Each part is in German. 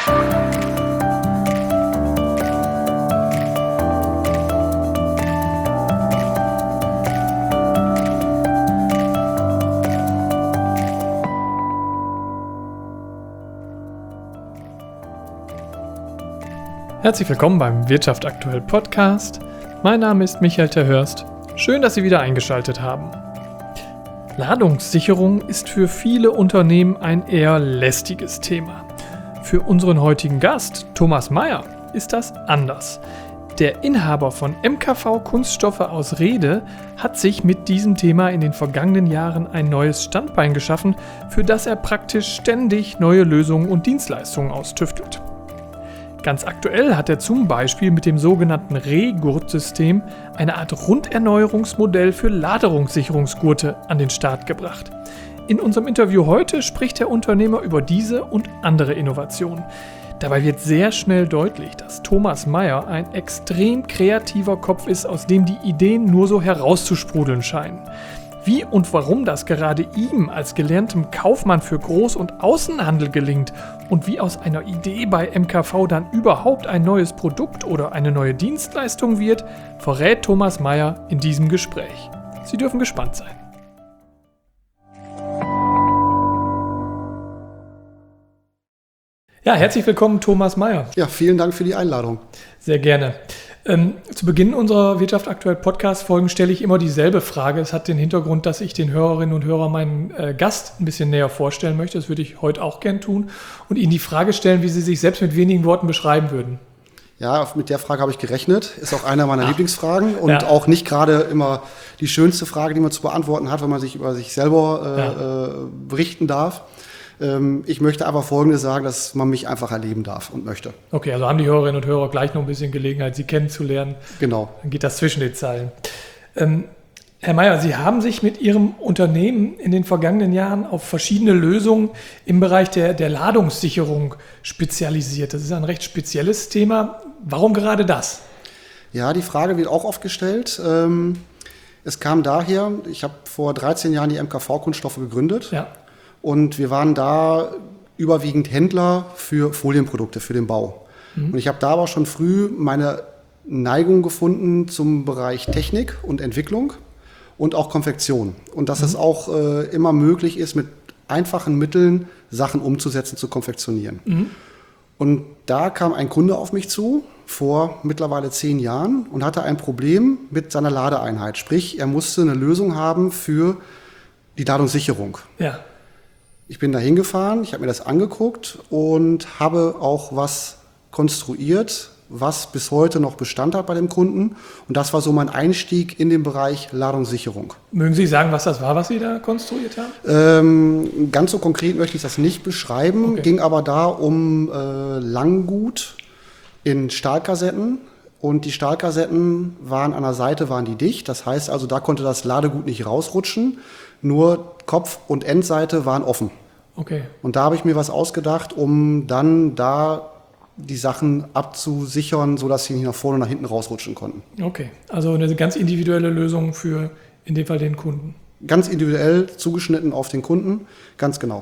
Herzlich willkommen beim Wirtschaft aktuell Podcast. Mein Name ist Michael Terhörst. Schön, dass Sie wieder eingeschaltet haben. Ladungssicherung ist für viele Unternehmen ein eher lästiges Thema. Für unseren heutigen Gast, Thomas Meyer, ist das anders. Der Inhaber von MKV Kunststoffe aus Rehde hat sich mit diesem Thema in den vergangenen Jahren ein neues Standbein geschaffen, für das er praktisch ständig neue Lösungen und Dienstleistungen austüftelt. Ganz aktuell hat er zum Beispiel mit dem sogenannten Rehgurtsystem eine Art Runderneuerungsmodell für Laderungssicherungsgurte an den Start gebracht. In unserem Interview heute spricht der Unternehmer über diese und andere Innovationen. Dabei wird sehr schnell deutlich, dass Thomas Meyer ein extrem kreativer Kopf ist, aus dem die Ideen nur so herauszusprudeln scheinen. Wie und warum das gerade ihm als gelerntem Kaufmann für Groß- und Außenhandel gelingt und wie aus einer Idee bei MKV dann überhaupt ein neues Produkt oder eine neue Dienstleistung wird, verrät Thomas Meyer in diesem Gespräch. Sie dürfen gespannt sein. Ja, herzlich willkommen, Thomas Meyer. Ja, vielen Dank für die Einladung. Sehr gerne. Zu Beginn unserer Wirtschaft aktuell Podcast-Folgen stelle ich immer dieselbe Frage. Es hat den Hintergrund, dass ich den Hörerinnen und Hörern meinen Gast ein bisschen näher vorstellen möchte. Das würde ich heute auch gern tun. Und Ihnen die Frage stellen, wie Sie sich selbst mit wenigen Worten beschreiben würden. Ja, mit der Frage habe ich gerechnet. Ist auch einer meiner Lieblingsfragen und auch nicht gerade immer die schönste Frage, die man zu beantworten hat, wenn man sich über sich selber berichten darf. Ich möchte aber Folgendes sagen, dass man mich einfach erleben darf und möchte. Okay, also haben die Hörerinnen und Hörer gleich noch ein bisschen Gelegenheit, Sie kennenzulernen. Genau. Dann geht das zwischen den Zeilen. Herr Meyer, Sie haben sich mit Ihrem Unternehmen in den vergangenen Jahren auf verschiedene Lösungen im Bereich der Ladungssicherung spezialisiert. Das ist ein recht spezielles Thema. Warum gerade das? Ja, die Frage wird auch oft gestellt. Es kam daher, ich habe vor 13 Jahren die MKV Kunststoffe gegründet. Ja. Und wir waren da überwiegend Händler für Folienprodukte, für den Bau. Und ich habe da aber schon früh meine Neigung gefunden zum Bereich Technik und Entwicklung und auch Konfektion. Und dass es auch immer möglich ist, mit einfachen Mitteln Sachen umzusetzen, zu konfektionieren. Und da kam ein Kunde auf mich zu, vor mittlerweile 10 Jahren, und hatte ein Problem mit seiner Ladeeinheit. Sprich, er musste eine Lösung haben für die Ladungssicherung. Ja. Ich bin da hingefahren, ich habe mir das angeguckt und habe auch was konstruiert, was bis heute noch Bestand hat bei dem Kunden. Und das war so mein Einstieg in den Bereich Ladungssicherung. Mögen Sie sagen, was das war, was Sie da konstruiert haben? Ganz so konkret möchte ich das nicht beschreiben. Okay. Ging aber da um Langgut in Stahlkassetten. Und die Stahlkassetten waren an der Seite waren die dicht. Das heißt also, da konnte das Ladegut nicht rausrutschen. Nur Kopf- und Endseite waren offen. Okay. Und da habe ich mir was ausgedacht, um dann da die Sachen abzusichern, sodass sie nicht nach vorne und nach hinten rausrutschen konnten. Okay, also eine ganz individuelle Lösung für in dem Fall den Kunden. Ganz individuell zugeschnitten auf den Kunden, ganz genau.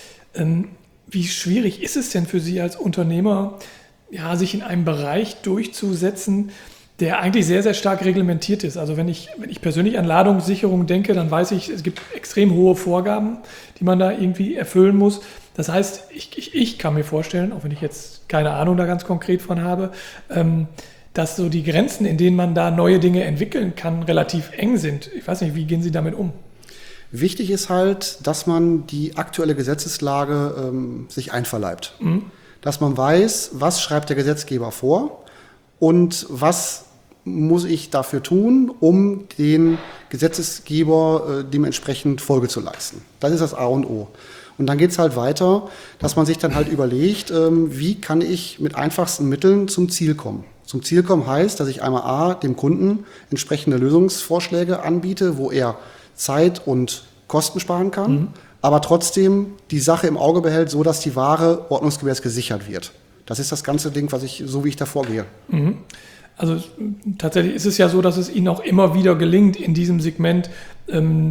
Wie schwierig ist es denn für Sie als Unternehmer, sich in einem Bereich durchzusetzen, der eigentlich sehr, sehr stark reglementiert ist? Also wenn ich persönlich an Ladungssicherung denke, dann weiß ich, es gibt extrem hohe Vorgaben, die man da irgendwie erfüllen muss. Das heißt, ich kann mir vorstellen, auch wenn ich jetzt keine Ahnung da ganz konkret von habe, dass so die Grenzen, in denen man da neue Dinge entwickeln kann, relativ eng sind. Ich weiß nicht, wie gehen Sie damit um? Wichtig ist halt, dass man die aktuelle Gesetzeslage sich einverleibt. Dass man weiß, was schreibt der Gesetzgeber vor und was muss ich dafür tun, um den Gesetzgeber dementsprechend Folge zu leisten. Das ist das A und O. Und dann geht es halt weiter, dass man sich dann halt überlegt, wie kann ich mit einfachsten Mitteln zum Ziel kommen. Zum Ziel kommen heißt, dass ich einmal dem Kunden entsprechende Lösungsvorschläge anbiete, wo er Zeit und Kosten sparen kann, aber trotzdem die Sache im Auge behält, so dass die Ware ordnungsgemäß gesichert wird. Das ist das ganze Ding, wie ich da vorgehe. Also tatsächlich ist es ja so, dass es Ihnen auch immer wieder gelingt, in diesem Segment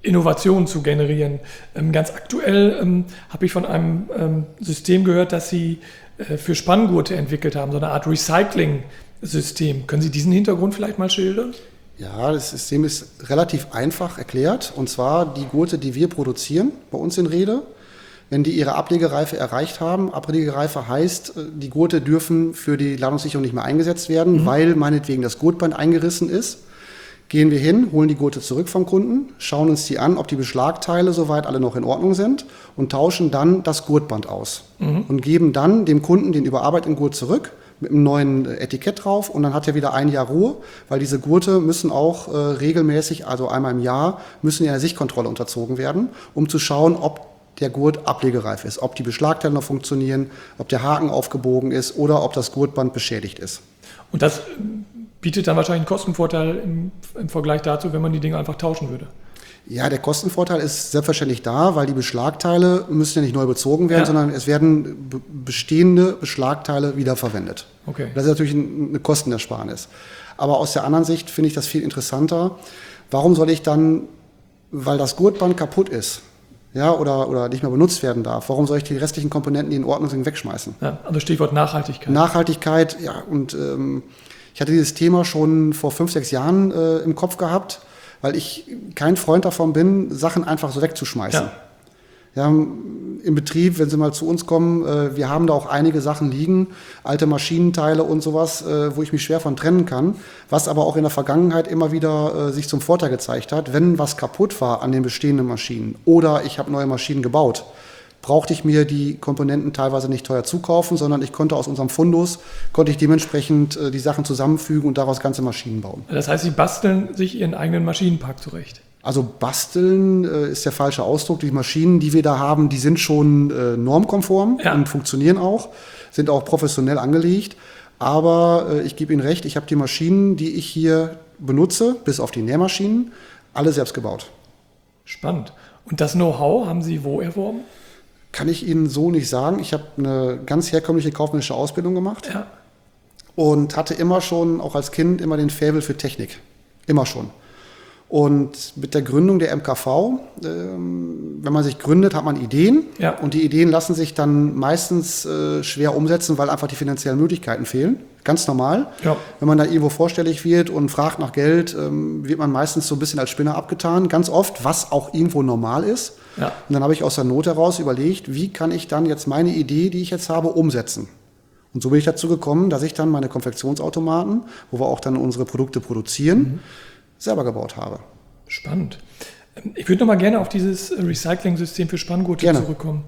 Innovationen zu generieren. Ganz aktuell habe ich von einem System gehört, das Sie für Spanngurte entwickelt haben, so eine Art Recycling-System. Können Sie diesen Hintergrund vielleicht mal schildern? Ja, das System ist relativ einfach erklärt. Und zwar die Gurte, die wir produzieren bei uns in Rhede, wenn die ihre Ablegereife erreicht haben. Ablegereife heißt, die Gurte dürfen für die Ladungssicherung nicht mehr eingesetzt werden, weil meinetwegen das Gurtband eingerissen ist. Gehen wir hin, holen die Gurte zurück vom Kunden, schauen uns die an, ob die Beschlagteile soweit alle noch in Ordnung sind und tauschen dann das Gurtband aus und geben dann dem Kunden den überarbeiteten Gurt zurück mit einem neuen Etikett drauf und dann hat er wieder ein Jahr Ruhe, weil diese Gurte müssen auch regelmäßig, also einmal im Jahr, müssen in der Sichtkontrolle unterzogen werden, um zu schauen, ob der Gurt ablegereif ist, ob die Beschlagteile noch funktionieren, ob der Haken aufgebogen ist oder ob das Gurtband beschädigt ist. Und das bietet dann wahrscheinlich einen Kostenvorteil im Vergleich dazu, wenn man die Dinge einfach tauschen würde. Ja, der Kostenvorteil ist selbstverständlich da, weil die Beschlagteile müssen ja nicht neu bezogen werden, sondern es werden bestehende Beschlagteile wiederverwendet. Okay. Das ist natürlich eine Kostenersparnis. Aber aus der anderen Sicht finde ich das viel interessanter. Warum soll ich dann, weil das Gurtband kaputt ist, oder nicht mehr benutzt werden darf, warum soll ich die restlichen Komponenten, die in Ordnung sind, wegschmeißen? Ja, also Stichwort Nachhaltigkeit. Nachhaltigkeit, ja, und ich hatte dieses Thema schon vor 5, 6 Jahren im Kopf gehabt, weil ich kein Freund davon bin, Sachen einfach so wegzuschmeißen. Ja. Ja, im Betrieb, wenn Sie mal zu uns kommen, wir haben da auch einige Sachen liegen, alte Maschinenteile und sowas, wo ich mich schwer von trennen kann, was aber auch in der Vergangenheit immer wieder sich zum Vorteil gezeigt hat. Wenn was kaputt war an den bestehenden Maschinen oder ich habe neue Maschinen gebaut, brauchte ich mir die Komponenten teilweise nicht teuer zukaufen, sondern ich konnte aus unserem Fundus, dementsprechend die Sachen zusammenfügen und daraus ganze Maschinen bauen. Das heißt, Sie basteln sich Ihren eigenen Maschinenpark zurecht? Also basteln ist der falsche Ausdruck. Die Maschinen, die wir da haben, die sind schon normkonform und funktionieren auch, sind auch professionell angelegt. Aber ich gebe Ihnen recht, ich habe die Maschinen, die ich hier benutze, bis auf die Nähmaschinen, alle selbst gebaut. Spannend. Und das Know-how haben Sie wo erworben? Kann ich Ihnen so nicht sagen. Ich habe eine ganz herkömmliche kaufmännische Ausbildung gemacht und hatte immer schon, auch als Kind, immer den Faible für Technik. Immer schon. Und mit der Gründung der MKV, wenn man sich gründet, hat man Ideen. Ja. Und die Ideen lassen sich dann meistens schwer umsetzen, weil einfach die finanziellen Möglichkeiten fehlen. Ganz normal. Ja. Wenn man da irgendwo vorstellig wird und fragt nach Geld, wird man meistens so ein bisschen als Spinner abgetan. Ganz oft, was auch irgendwo normal ist. Ja. Und dann habe ich aus der Not heraus überlegt, wie kann ich dann jetzt meine Idee, die ich jetzt habe, umsetzen. Und so bin ich dazu gekommen, dass ich dann meine Konfektionsautomaten, wo wir auch dann unsere Produkte produzieren, selber gebaut habe. Spannend. Ich würde noch mal gerne auf dieses Recycling-System für Spanngurte zurückkommen.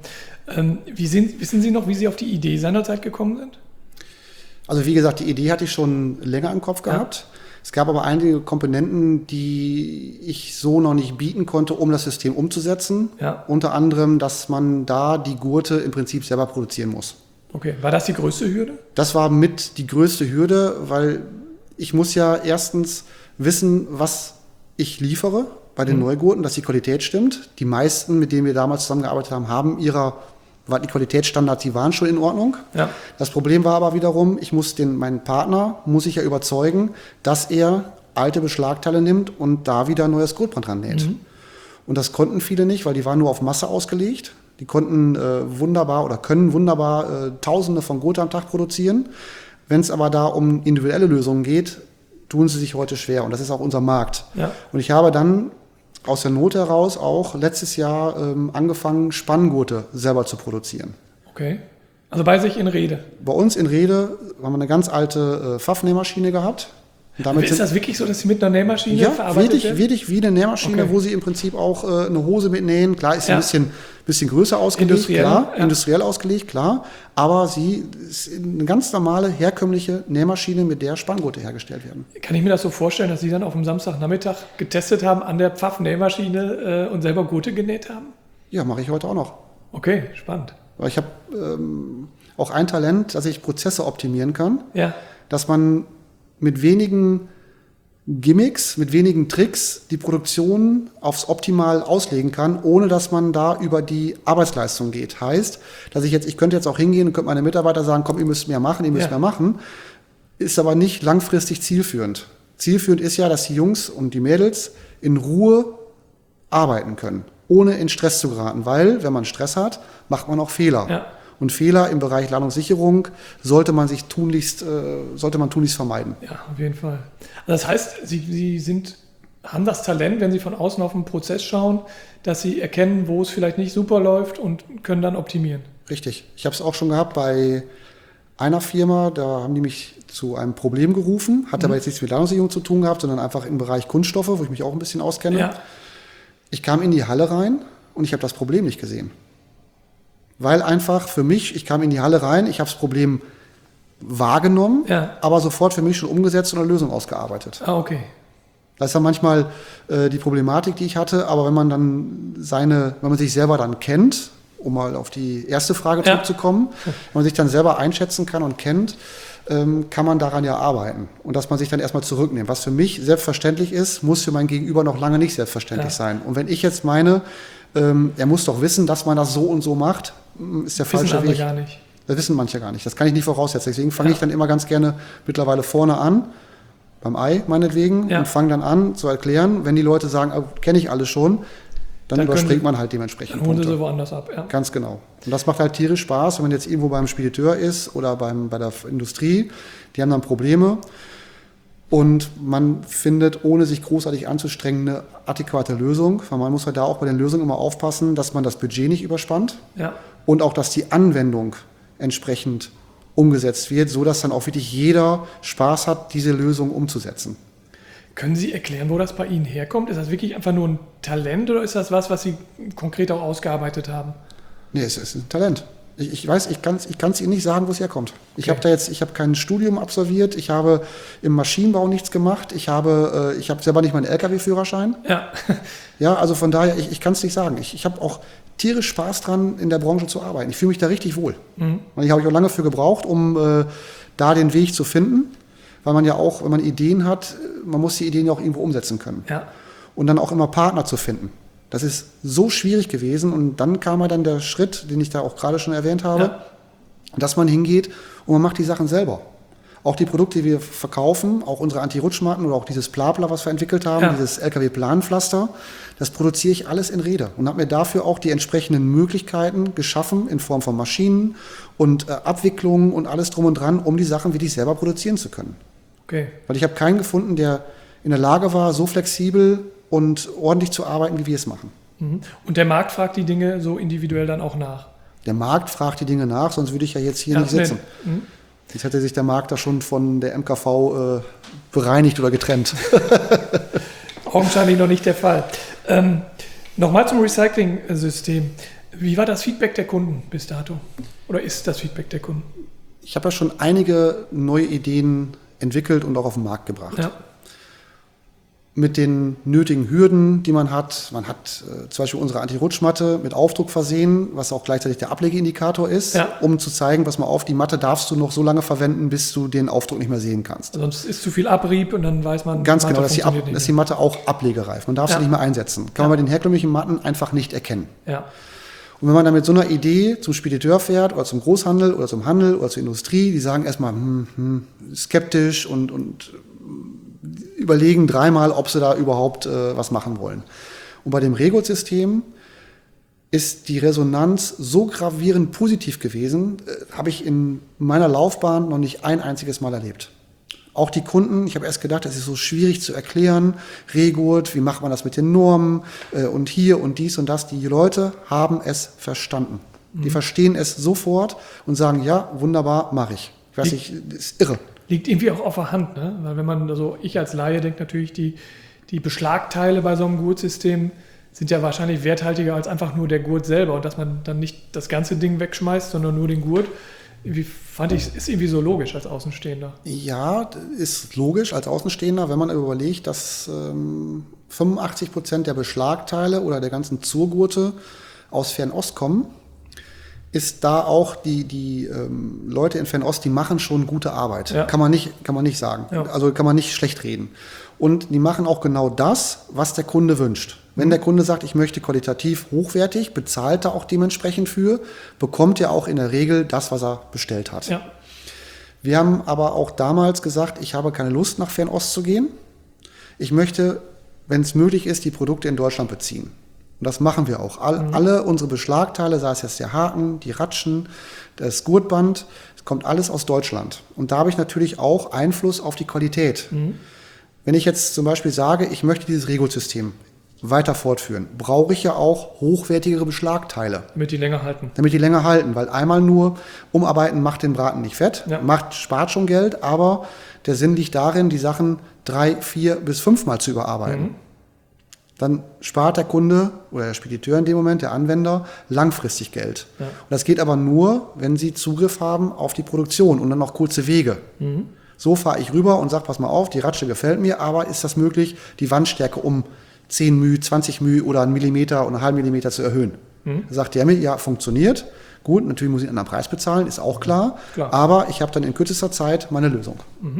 Wissen Sie noch, wie Sie auf die Idee seinerzeit gekommen sind? Also wie gesagt, die Idee hatte ich schon länger im Kopf gehabt. Es gab aber einige Komponenten, die ich so noch nicht bieten konnte, um das System umzusetzen. Ja. Unter anderem, dass man da die Gurte im Prinzip selber produzieren muss. Okay, war das die größte Hürde? Das war mit die größte Hürde, weil ich muss ja erstens wissen, was ich liefere bei den Neugurten, dass die Qualität stimmt. Die meisten, mit denen wir damals zusammengearbeitet haben, haben die Qualitätsstandards, die waren schon in Ordnung. Ja. Das Problem war aber wiederum, meinen Partner muss ich ja überzeugen, dass er alte Beschlagteile nimmt und da wieder ein neues Gurtband dran näht. Und das konnten viele nicht, weil die waren nur auf Masse ausgelegt. Die konnten können wunderbar Tausende von Gurte am Tag produzieren. Wenn es aber da um individuelle Lösungen geht, tun sie sich heute schwer. Und das ist auch unser Markt. Ja. Und ich habe dann aus der Not heraus auch letztes Jahr angefangen, Spanngurte selber zu produzieren. Okay. Also bei sich in Rhede? Bei uns in Rhede haben wir eine ganz alte Pfaff-Nähmaschine gehabt. Damit ist das wirklich so, dass Sie mit einer Nähmaschine verarbeitet werden? Ja, wirklich wie eine Nähmaschine, wo Sie im Prinzip auch eine Hose mitnähen. Klar, ist ein bisschen größer ausgelegt, industriell ausgelegt, klar. Aber sie ist eine ganz normale, herkömmliche Nähmaschine, mit der Spanngurte hergestellt werden. Kann ich mir das so vorstellen, dass Sie dann auf dem Samstagnachmittag getestet haben an der Pfaff-Nähmaschine und selber Gurte genäht haben? Ja, mache ich heute auch noch. Okay, spannend. Weil ich habe auch ein Talent, dass ich Prozesse optimieren kann. Ja. Dass man mit wenigen Gimmicks, mit wenigen Tricks die Produktion aufs Optimal auslegen kann, ohne dass man da über die Arbeitsleistung geht. Heißt, dass ich könnte jetzt auch hingehen und könnte meine Mitarbeiter sagen, komm, ihr müsst mehr machen, ist aber nicht langfristig zielführend. Zielführend ist ja, dass die Jungs und die Mädels in Ruhe arbeiten können, ohne in Stress zu geraten, weil, wenn man Stress hat, macht man auch Fehler. Ja. Und Fehler im Bereich Ladungssicherung sollte man tunlichst vermeiden. Ja, auf jeden Fall. Also das heißt, Sie haben das Talent, wenn Sie von außen auf den Prozess schauen, dass Sie erkennen, wo es vielleicht nicht super läuft und können dann optimieren. Richtig. Ich habe es auch schon gehabt bei einer Firma, da haben die mich zu einem Problem gerufen, hat aber jetzt nichts mit Ladungssicherung zu tun gehabt, sondern einfach im Bereich Kunststoffe, wo ich mich auch ein bisschen auskenne. Ja. Ich kam in die Halle rein und ich habe das Problem nicht gesehen. Weil einfach für mich, ich kam in die Halle rein, ich habe das Problem wahrgenommen, aber sofort für mich schon umgesetzt und eine Lösung ausgearbeitet. Ah, okay. Das ist ja manchmal die Problematik, die ich hatte, aber wenn man sich selber dann kennt, um mal auf die erste Frage zurückzukommen, wenn man sich dann selber einschätzen kann und kennt, kann man daran ja arbeiten. Und dass man sich dann erstmal zurücknimmt. Was für mich selbstverständlich ist, muss für mein Gegenüber noch lange nicht selbstverständlich sein. Und wenn ich jetzt meine, er muss doch wissen, dass man das so und so macht, ist der falsche Weg. Gar nicht. Das wissen manche gar nicht. Das kann ich nicht voraussetzen. Deswegen fange ich dann immer ganz gerne mittlerweile vorne an, beim Ei meinetwegen, und fange dann an zu erklären. Wenn die Leute sagen, kenne ich alles schon, dann überspringt man halt dementsprechend Punkte. Dann holen sie woanders ab. Ja. Ganz genau. Und das macht halt tierisch Spaß, wenn man jetzt irgendwo beim Spediteur ist oder bei der Industrie. Die haben dann Probleme. Und man findet, ohne sich großartig anzustrengen, eine adäquate Lösung. Weil man muss halt da auch bei den Lösungen immer aufpassen, dass man das Budget nicht überspannt. Ja. Und auch, dass die Anwendung entsprechend umgesetzt wird, sodass dann auch wirklich jeder Spaß hat, diese Lösung umzusetzen. Können Sie erklären, wo das bei Ihnen herkommt? Ist das wirklich einfach nur ein Talent oder ist das was Sie konkret auch ausgearbeitet haben? Nee, es ist ein Talent. Ich weiß, ich kann es Ihnen nicht sagen, wo es herkommt. Ich habe kein Studium absolviert, ich habe im Maschinenbau nichts gemacht, ich habe selber nicht meinen LKW-Führerschein. Ja. Ja, also von daher, ich kann es nicht sagen. Ich habe auch tierisch Spaß dran, in der Branche zu arbeiten. Ich fühle mich da richtig wohl. Und ich habe auch lange für gebraucht, um da den Weg zu finden, weil man ja auch, wenn man Ideen hat, man muss die Ideen ja auch irgendwo umsetzen können. Ja. Und dann auch immer Partner zu finden. Das ist so schwierig gewesen und dann kam halt dann der Schritt, den ich da auch gerade schon erwähnt habe, dass man hingeht und man macht die Sachen selber. Auch die Produkte, die wir verkaufen, auch unsere Anti-Rutschmatten oder auch dieses Plapla, was wir entwickelt haben, dieses LKW-Planpflaster, das produziere ich alles in Rede und habe mir dafür auch die entsprechenden Möglichkeiten geschaffen in Form von Maschinen und Abwicklungen und alles drum und dran, um die Sachen wirklich selber produzieren zu können. Okay. Weil ich habe keinen gefunden, der in der Lage war, so flexibel und ordentlich zu arbeiten, wie wir es machen. Und der Markt fragt die Dinge so individuell dann auch nach? Der Markt fragt die Dinge nach, sonst würde ich ja jetzt hier nicht sitzen. Jetzt hätte sich der Markt da schon von der MKV bereinigt oder getrennt. Augenscheinlich noch nicht der Fall. Nochmal zum Recycling-System. Wie war das Feedback der Kunden bis dato? Oder ist das Feedback der Kunden? Ich habe ja schon einige neue Ideen entwickelt und auch auf den Markt gebracht. Ja. Mit den nötigen Hürden, die man hat. Man hat zum Beispiel unsere Anti-Rutschmatte mit Aufdruck versehen, was auch gleichzeitig der Ablegeindikator ist, um zu zeigen, pass mal auf, die Matte darfst du noch so lange verwenden, bis du den Aufdruck nicht mehr sehen kannst. Sonst ist zu viel Abrieb und dann weiß man, ganz genau, dass die Matte auch ablegereif. Man darf sie nicht mehr einsetzen. Kann man bei den herkömmlichen Matten einfach nicht erkennen. Ja. Und wenn man dann mit so einer Idee zum Spediteur fährt oder zum Großhandel oder zum Handel oder zur Industrie, die sagen erstmal skeptisch und überlegen dreimal, ob sie da überhaupt was machen wollen. Und bei dem Regut-System ist die Resonanz so gravierend positiv gewesen, habe ich in meiner Laufbahn noch nicht ein einziges Mal erlebt. Auch die Kunden, ich habe erst gedacht, das ist so schwierig zu erklären, Regut, wie macht man das mit den Normen und hier und dies und das. Die Leute haben es verstanden. Die verstehen es sofort und sagen, ja, wunderbar, mache ich. Ich weiß nicht, das ist irre. Liegt irgendwie auch auf der Hand, ne? Weil wenn man, also ich als Laie denke natürlich, die Beschlagteile bei so einem Gurtsystem sind ja wahrscheinlich werthaltiger als einfach nur der Gurt selber und dass man dann nicht das ganze Ding wegschmeißt, sondern nur den Gurt. Irgendwie fand ich, ist irgendwie so logisch als Außenstehender. Ja, ist logisch als Außenstehender, wenn man überlegt, dass 85% der Beschlagteile oder der ganzen Zurgurte aus Fernost kommen. Ist da auch die Leute in Fernost, die machen schon gute Arbeit. Ja. Kann man nicht sagen. Ja. Also kann man nicht schlecht reden. Und die machen auch genau das, was der Kunde wünscht. Wenn der Kunde sagt, ich möchte qualitativ hochwertig, bezahlt er auch dementsprechend für, bekommt er auch in der Regel das, was er bestellt hat. Ja. Wir haben aber auch damals gesagt, ich habe keine Lust, nach Fernost zu gehen. Ich möchte wenn es möglich ist, die Produkte in Deutschland beziehen. Und das machen wir auch. Alle unsere Beschlagteile, sei es jetzt der Haken, die Ratschen, das Gurtband, es kommt alles aus Deutschland. Und da habe ich natürlich auch Einfluss auf die Qualität. Wenn ich jetzt zum Beispiel sage, ich möchte dieses Regul-System weiter fortführen, brauche ich ja auch hochwertigere Beschlagteile. Damit die länger halten. Damit die länger halten, weil einmal nur umarbeiten macht den Braten nicht fett, spart schon Geld, aber der Sinn liegt darin, die Sachen 3, 4 bis 5 Mal zu überarbeiten. Dann spart der Kunde oder der Spediteur in dem Moment, der Anwender, langfristig Geld. Ja. Und das geht aber nur, wenn Sie Zugriff haben auf die Produktion und dann noch kurze Wege. So fahre ich rüber und sage, pass mal auf, die Ratsche gefällt mir, aber ist das möglich, die Wandstärke um 10 μ, 20 μ oder 1 Millimeter oder einen halben Millimeter zu erhöhen? Da sagt der mir, ja, funktioniert. Gut, natürlich muss ich einen anderen Preis bezahlen, ist auch klar. Aber ich habe dann in kürzester Zeit meine Lösung.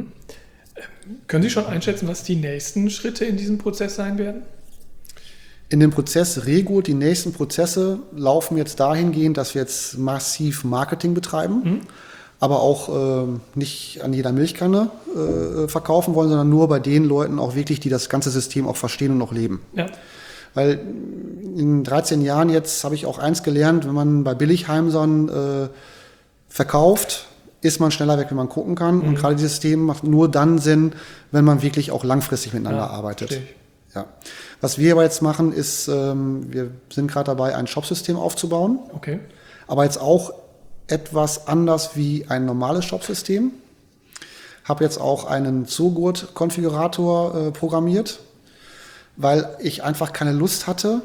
Können Sie schon einschätzen, was die nächsten Schritte in diesem Prozess sein werden? In dem Prozess Regul, die nächsten Prozesse laufen jetzt dahingehend, dass wir jetzt massiv Marketing betreiben, aber auch nicht an jeder Milchkanne verkaufen wollen, sondern nur bei den Leuten auch wirklich, die das ganze System auch verstehen und noch leben. Ja. Weil in 13 Jahren jetzt habe ich auch eins gelernt, wenn man bei Billigheimsern verkauft, ist man schneller weg, wenn man gucken kann. Und gerade dieses System macht nur dann Sinn, wenn man wirklich auch langfristig miteinander arbeitet. Ja. Was wir aber jetzt machen, ist, wir sind gerade dabei, ein Shopsystem aufzubauen. Okay. Aber jetzt auch etwas anders wie ein normales Shopsystem. Habe jetzt auch einen Zugurt-Konfigurator programmiert, weil ich einfach keine Lust hatte,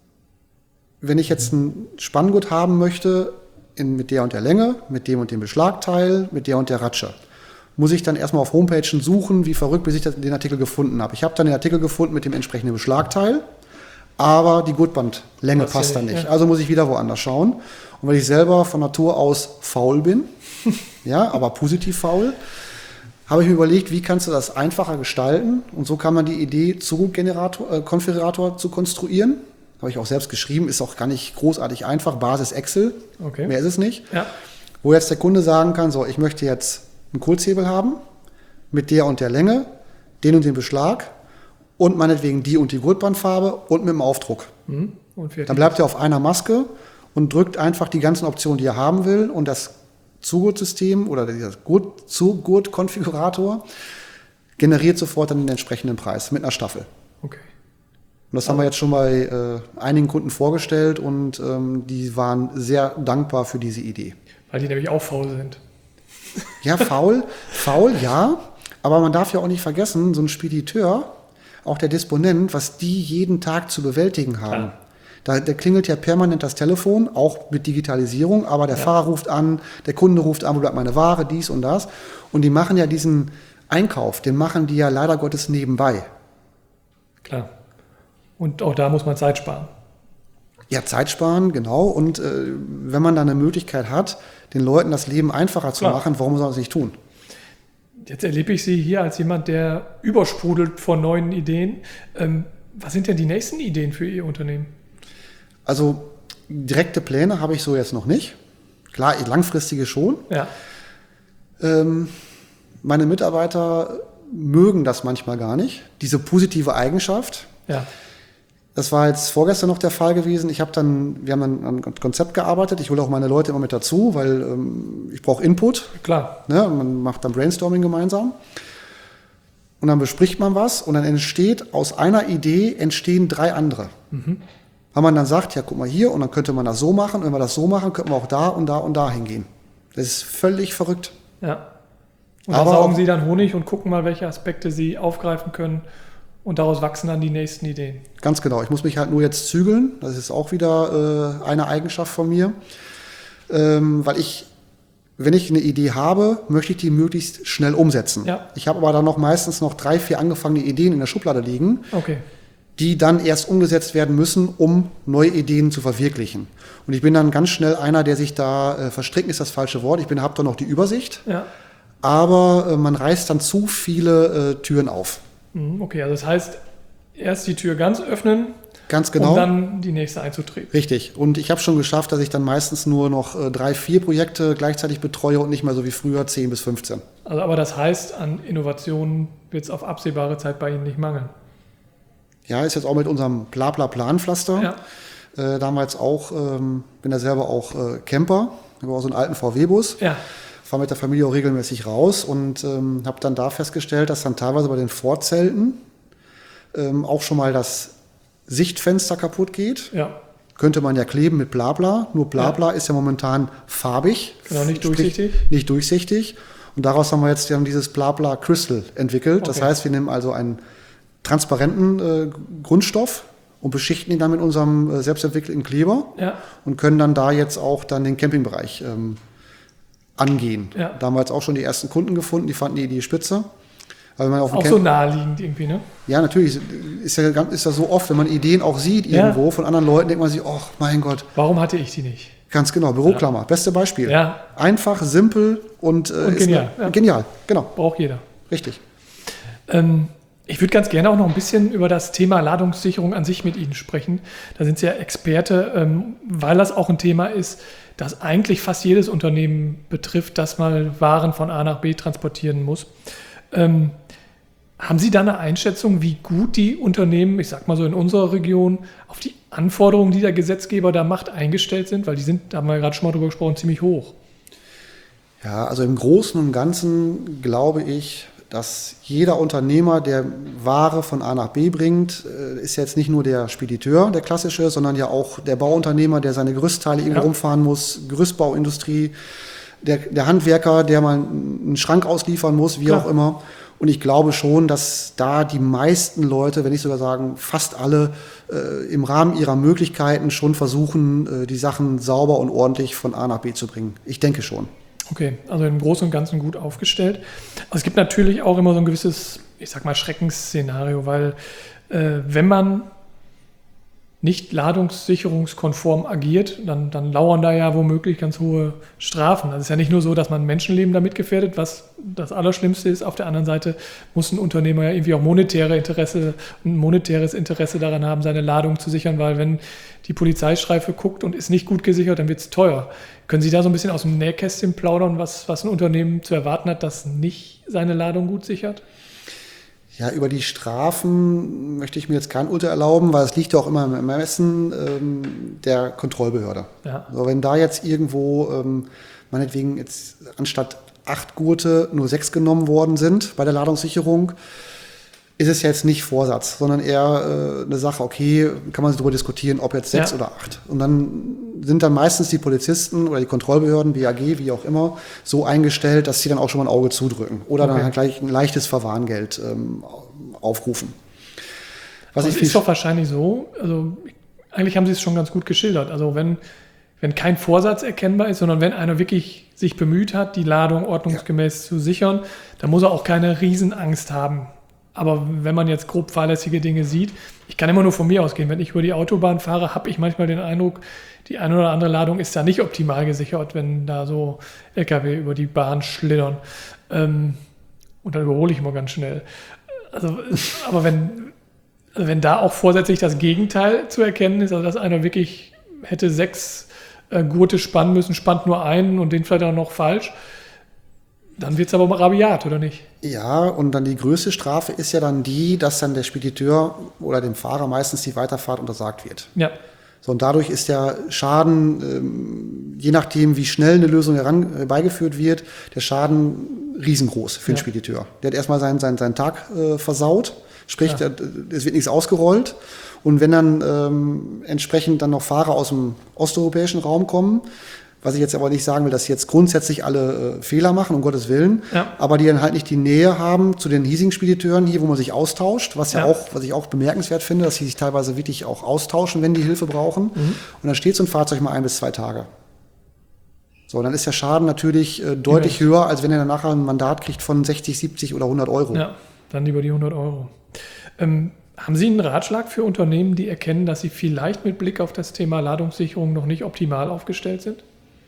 wenn ich jetzt ein Spanngurt haben möchte, mit der und der Länge, mit dem und dem Beschlagteil, mit der und der Ratsche, muss ich dann erstmal auf Homepagen suchen, wie verrückt, bis ich den Artikel gefunden habe. Ich habe dann den Artikel gefunden mit dem entsprechenden Beschlagteil, aber die Gurtbandlänge passt dann nicht. Ja. Also muss ich wieder woanders schauen. Und weil ich selber von Natur aus faul bin, ja, aber positiv faul, habe ich mir überlegt, wie kannst du das einfacher gestalten? Und so kam man die Idee, Zugurt-Konfigurator zu konstruieren. Habe ich auch selbst geschrieben, ist auch gar nicht großartig einfach, Basis Excel, mehr ist es nicht. Ja. Wo jetzt der Kunde sagen kann, so, ich möchte jetzt einen Kurzhebel haben, mit der und der Länge, den und den Beschlag und meinetwegen die und die Gurtbandfarbe und mit dem Aufdruck. Und dann bleibt er auf einer Maske und drückt einfach die ganzen Optionen, die er haben will, und das Zugurtsystem oder dieser Zugurt-Konfigurator generiert sofort dann den entsprechenden Preis mit einer Staffel. Okay. Und das haben wir jetzt schon bei einigen Kunden vorgestellt und die waren sehr dankbar für diese Idee. Weil die nämlich auch faul sind. Ja, faul, ja. Aber man darf ja auch nicht vergessen, so ein Spediteur, auch der Disponent, was die jeden Tag zu bewältigen haben. Da klingelt ja permanent das Telefon, auch mit Digitalisierung, aber der Fahrer ruft an, der Kunde ruft an, wo bleibt meine Ware, dies und das. Und die machen ja diesen Einkauf, den machen die ja leider Gottes nebenbei. Klar. Und auch da muss man Zeit sparen. Ja, Zeit sparen, genau. Und wenn man da eine Möglichkeit hat, den Leuten das Leben einfacher zu machen, warum soll man das nicht tun? Jetzt erlebe ich Sie hier als jemand, der übersprudelt von neuen Ideen. Was sind denn die nächsten Ideen für Ihr Unternehmen? Also direkte Pläne habe ich so jetzt noch nicht. Klar, langfristige schon. Ja. Meine Mitarbeiter mögen das manchmal gar nicht, diese positive Eigenschaft. Ja. Das war jetzt vorgestern noch der Fall gewesen. Wir haben dann an einem Konzept gearbeitet. Ich hole auch meine Leute immer mit dazu, weil ich brauche Input. Klar. Ne? Man macht dann Brainstorming gemeinsam. Und dann bespricht man was und dann entsteht aus einer Idee entstehen 3 andere. Weil man dann sagt, ja, guck mal hier, und dann könnte man das so machen. Und wenn wir das so machen, könnten wir auch da und da und da hingehen. Das ist völlig verrückt. Ja. Und da saugen Sie dann Honig und gucken mal, welche Aspekte Sie aufgreifen können. Und daraus wachsen dann die nächsten Ideen. Ganz genau. Ich muss mich halt nur jetzt zügeln. Das ist auch wieder eine Eigenschaft von mir. Weil wenn ich eine Idee habe, möchte ich die möglichst schnell umsetzen. Ja. Ich habe aber dann meistens noch 3, 4 angefangene Ideen in der Schublade liegen, die dann erst umgesetzt werden müssen, um neue Ideen zu verwirklichen. Und ich bin dann ganz schnell einer, der sich da verstricken, ist das falsche Wort. Ich habe da noch die Übersicht. Ja. Aber man reißt dann zu viele Türen auf. Okay, also das heißt, erst die Tür ganz öffnen, ganz genau, um dann die nächste einzutreten. Richtig. Und ich habe schon geschafft, dass ich dann meistens nur noch 3, 4 Projekte gleichzeitig betreue und nicht mehr so wie früher 10 bis 15. Also, aber das heißt, an Innovationen wird es auf absehbare Zeit bei Ihnen nicht mangeln? Ja, ist jetzt auch mit unserem Blabla-Planpflaster. Ja. Damals auch, bin da selber auch Camper. Ich habe auch so einen alten VW-Bus. Ja. Fahre mit der Familie auch regelmäßig raus und habe dann da festgestellt, dass dann teilweise bei den Vorzelten auch schon mal das Sichtfenster kaputt geht. Ja. Könnte man ja kleben mit Blabla. Nur Blabla ist ja momentan farbig. Genau, nicht durchsichtig. Nicht durchsichtig. Und daraus haben wir jetzt dieses Blabla Crystal entwickelt. Okay. Das heißt, wir nehmen also einen transparenten Grundstoff und beschichten ihn dann mit unserem selbstentwickelten Kleber und können dann da jetzt auch dann den Campingbereich angehen. Ja. Da haben wir jetzt auch schon die ersten Kunden gefunden, die fanden die Idee spitze. Also wenn man auch so naheliegend irgendwie, ne? Ja, natürlich. Ist ja so oft, wenn man Ideen auch sieht irgendwo von anderen Leuten, denkt man sich, oh mein Gott. Warum hatte ich die nicht? Ganz genau, Büroklammer, beste Beispiel. Ja. Einfach, simpel und genial. Genial, genau. Braucht jeder. Richtig. Ich würde ganz gerne auch noch ein bisschen über das Thema Ladungssicherung an sich mit Ihnen sprechen. Da sind Sie ja Experte, weil das auch ein Thema ist, das eigentlich fast jedes Unternehmen betrifft, das mal Waren von A nach B transportieren muss. Haben Sie da eine Einschätzung, wie gut die Unternehmen, ich sag mal so in unserer Region, auf die Anforderungen, die der Gesetzgeber da macht, eingestellt sind? Weil die sind, da haben wir gerade schon mal drüber gesprochen, ziemlich hoch. Ja, also im Großen und Ganzen glaube ich, dass jeder Unternehmer, der Ware von A nach B bringt, ist jetzt nicht nur der Spediteur, der klassische, sondern ja auch der Bauunternehmer, der seine Gerüstteile irgendwo rumfahren muss, Gerüstbauindustrie, der Handwerker, der mal einen Schrank ausliefern muss, wie auch immer. Und ich glaube schon, dass da die meisten Leute, wenn nicht sogar sagen, fast alle im Rahmen ihrer Möglichkeiten schon versuchen, die Sachen sauber und ordentlich von A nach B zu bringen. Ich denke schon. Okay, also im Großen und Ganzen gut aufgestellt. Also es gibt natürlich auch immer so ein gewisses, ich sag mal, Schreckensszenario, weil wenn man nicht ladungssicherungskonform agiert, dann lauern da ja womöglich ganz hohe Strafen. Also es ist ja nicht nur so, dass man Menschenleben damit gefährdet, was das Allerschlimmste ist. Auf der anderen Seite muss ein Unternehmer ja irgendwie auch ein monetäres Interesse daran haben, seine Ladung zu sichern, weil wenn die Polizeistreife guckt und ist nicht gut gesichert, dann wird es teuer. Können Sie da so ein bisschen aus dem Nähkästchen plaudern, was ein Unternehmen zu erwarten hat, das nicht seine Ladung gut sichert? Ja, über die Strafen möchte ich mir jetzt kein Urteil erlauben, weil es liegt ja auch immer im Ermessen der Kontrollbehörde. Ja. Also wenn da jetzt irgendwo meinetwegen jetzt anstatt 8 Gurte nur 6 genommen worden sind bei der Ladungssicherung, ist es jetzt nicht Vorsatz, sondern eher eine Sache, okay, kann man darüber diskutieren, ob jetzt 6 oder 8. Und dann sind dann meistens die Polizisten oder die Kontrollbehörden, BAG, wie auch immer, so eingestellt, dass sie dann auch schon mal ein Auge zudrücken oder dann halt gleich ein leichtes Verwarngeld aufrufen. Es ist doch wahrscheinlich so, also eigentlich haben Sie es schon ganz gut geschildert, also wenn kein Vorsatz erkennbar ist, sondern wenn einer wirklich sich bemüht hat, die Ladung ordnungsgemäß zu sichern, dann muss er auch keine Riesenangst haben. Aber wenn man jetzt grob fahrlässige Dinge sieht, ich kann immer nur von mir ausgehen, wenn ich über die Autobahn fahre, habe ich manchmal den Eindruck, die eine oder andere Ladung ist da nicht optimal gesichert, wenn da so LKW über die Bahn schlittern. Und dann überhole ich immer ganz schnell. Also, aber wenn da auch vorsätzlich das Gegenteil zu erkennen ist, also dass einer wirklich hätte 6 Gurte spannen müssen, spannt nur einen und den vielleicht auch noch falsch, dann wird es aber mal rabiat, oder nicht? Ja, und dann die größte Strafe ist ja dann die, dass dann der Spediteur oder dem Fahrer meistens die Weiterfahrt untersagt wird. Ja. So, und dadurch ist der Schaden, je nachdem, wie schnell eine Lösung herbeigeführt wird, der Schaden riesengroß für den Spediteur. Der hat erstmal seinen Tag versaut, sprich, es wird nichts ausgerollt. Und wenn dann entsprechend dann noch Fahrer aus dem osteuropäischen Raum kommen, was ich jetzt aber nicht sagen will, dass jetzt grundsätzlich alle Fehler machen, um Gottes Willen, aber die dann halt nicht die Nähe haben zu den hiesigen Spediteuren hier, wo man sich austauscht, was ich auch bemerkenswert finde, dass sie sich teilweise wirklich auch austauschen, wenn die Hilfe brauchen. Mhm. Und dann steht so ein Fahrzeug mal 1 bis 2 Tage. So, dann ist der Schaden natürlich deutlich höher, als wenn er dann nachher ein Mandat kriegt von 60, 70 oder 100 Euro. Ja, dann lieber die 100 Euro. Haben Sie einen Ratschlag für Unternehmen, die erkennen, dass sie vielleicht mit Blick auf das Thema Ladungssicherung noch nicht optimal aufgestellt sind?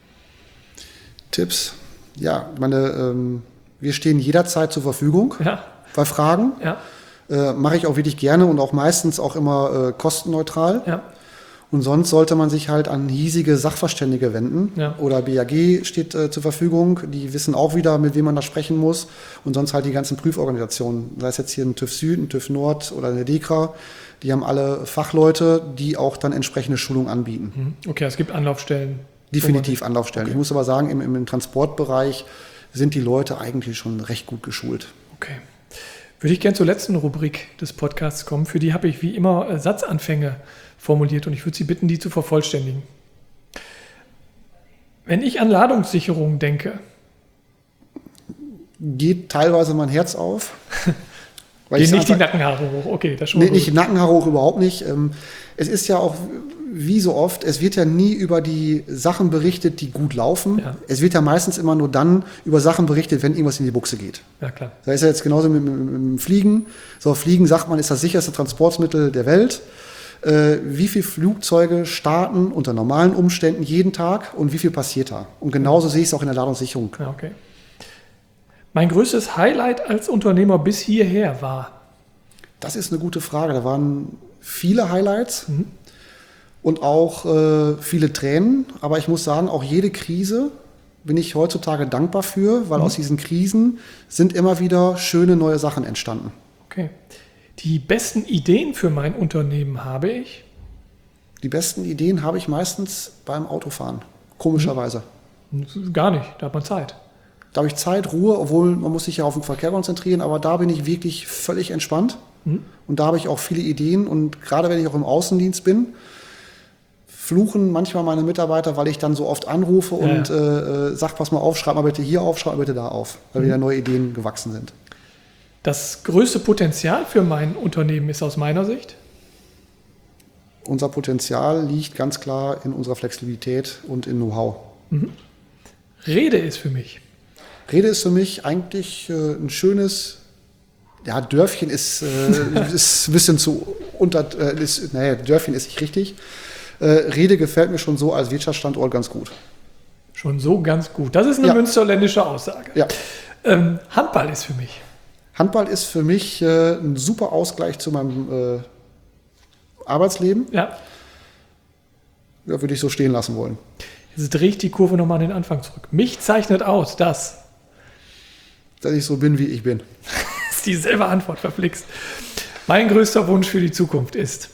Tipps. Ja, wir stehen jederzeit zur Verfügung bei Fragen. Ja. Mache ich auch wirklich gerne und auch meistens auch immer kostenneutral. Ja. Und sonst sollte man sich halt an hiesige Sachverständige wenden. Ja. Oder BAG steht zur Verfügung. Die wissen auch wieder, mit wem man da sprechen muss. Und sonst halt die ganzen Prüforganisationen. Sei es jetzt hier ein TÜV Süd, ein TÜV Nord oder eine DEKRA. Die haben alle Fachleute, die auch dann entsprechende Schulungen anbieten. Okay, es gibt Anlaufstellen. Definitiv Anlaufstellen. Okay. Ich muss aber sagen, im Transportbereich sind die Leute eigentlich schon recht gut geschult. Okay. Würde ich gerne zur letzten Rubrik des Podcasts kommen. Für die habe ich wie immer Satzanfänge formuliert und ich würde Sie bitten, die zu vervollständigen. Wenn ich an Ladungssicherung denke, geht teilweise mein Herz auf. Gehen nicht die Nackenhaare hoch, okay. Das schon nicht die Nackenhaare hoch, überhaupt nicht. Es ist ja auch, wie so oft, es wird ja nie über die Sachen berichtet, die gut laufen. Ja. Es wird ja meistens immer nur dann über Sachen berichtet, wenn irgendwas in die Buchse geht. Ja, klar. Das ist ja jetzt genauso mit dem Fliegen. So, Fliegen, sagt man, ist das sicherste Transportmittel der Welt. Wie viele Flugzeuge starten unter normalen Umständen jeden Tag und wie viel passiert da? Und genauso sehe ich es auch in der Ladungssicherung. Ja, okay. Mein größtes Highlight als Unternehmer bis hierher war? Das ist eine gute Frage. Da waren viele Highlights und auch viele Tränen. Aber ich muss sagen, auch jede Krise bin ich heutzutage dankbar für, weil aus diesen Krisen sind immer wieder schöne neue Sachen entstanden. Okay. Die besten Ideen für mein Unternehmen habe ich? Die besten Ideen habe ich meistens beim Autofahren, komischerweise. Gar nicht, da hat man Zeit. Da habe ich Zeit, Ruhe, obwohl man muss sich ja auf den Verkehr konzentrieren, aber da bin ich wirklich völlig entspannt. Und da habe ich auch viele Ideen und gerade wenn ich auch im Außendienst bin, fluchen manchmal meine Mitarbeiter, weil ich dann so oft anrufe und sage, pass mal auf, schreib mal bitte hier auf, schreib mal bitte da auf, weil wieder neue Ideen gewachsen sind. Das größte Potenzial für mein Unternehmen ist aus meiner Sicht? Unser Potenzial liegt ganz klar in unserer Flexibilität und in Know-how. Rede ist für mich? Rede ist für mich eigentlich ein schönes, ja, Dörfchen ist ein bisschen zu Dörfchen ist nicht richtig. Rede gefällt mir schon so als Wirtschaftsstandort ganz gut. Schon so ganz gut. Das ist eine münsterländische Aussage. Ja. Handball ist für mich? Handball ist für mich ein super Ausgleich zu meinem Arbeitsleben. Ja. Ja, würde ich so stehen lassen wollen. Jetzt drehe ich die Kurve nochmal an den Anfang zurück. Mich zeichnet aus, dass ich so bin, wie ich bin. Das ist dieselbe Antwort, verflixt. Mein größter Wunsch für die Zukunft ist?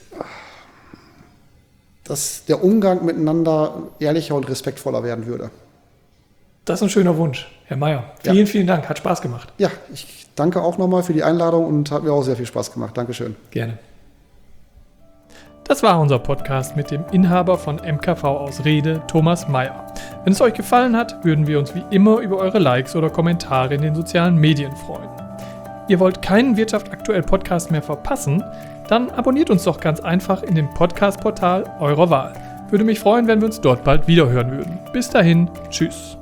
Dass der Umgang miteinander ehrlicher und respektvoller werden würde. Das ist ein schöner Wunsch, Herr Meier. Vielen, vielen Dank. Hat Spaß gemacht. Ja, ich danke auch nochmal für die Einladung und hat mir auch sehr viel Spaß gemacht. Dankeschön. Gerne. Das war unser Podcast mit dem Inhaber von MKV aus Rede, Thomas Meier. Wenn es euch gefallen hat, würden wir uns wie immer über eure Likes oder Kommentare in den sozialen Medien freuen. Ihr wollt keinen Wirtschaft aktuell Podcast mehr verpassen? Dann abonniert uns doch ganz einfach in dem Podcast-Portal eurer Wahl. Würde mich freuen, wenn wir uns dort bald wiederhören würden. Bis dahin, tschüss.